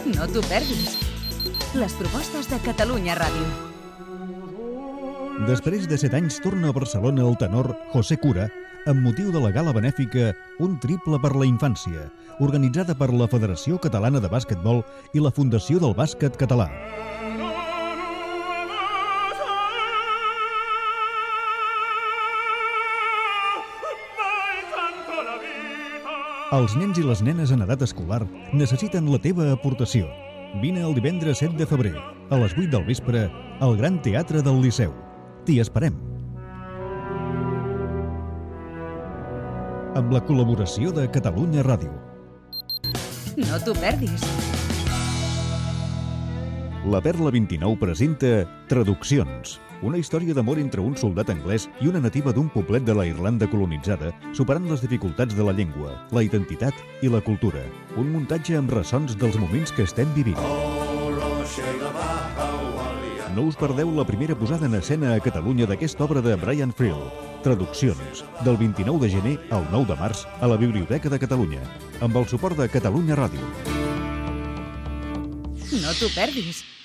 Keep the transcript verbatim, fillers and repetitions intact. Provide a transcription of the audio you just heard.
No t'ho perdis. Les propostes de Catalunya Ràdio. Després de set anys torna a Barcelona el tenor José Cura amb motiu de la gala benèfica Un triple per la infància, organitzada per la Federació Catalana de Bàsquetbol i la Fundació del Bàsquet Català. Els nens i les nenes en edat escolar necessiten la teva aportació. Vine el divendres set de febrer, a les vuit del vespre, al Gran Teatre del Liceu. T'hi esperem. Amb la col·laboració de Catalunya Ràdio. No t'ho perdis. La Perla vint-i-nou presenta Traduccions, una història d'amor entre un soldat anglès i una nativa d'un poblet de la Irlanda colonitzada, superant les dificultats de la llengua, la identitat i la cultura. Un muntatge amb ressons dels moments que estem vivint. No us perdeu la primera posada en escena a Catalunya d'aquesta obra de Brian Friel, Traduccions, del vint-i-nou de gener al nou de març a la Biblioteca de Catalunya, amb el suport de Catalunya Ràdio. No t'ho perdis.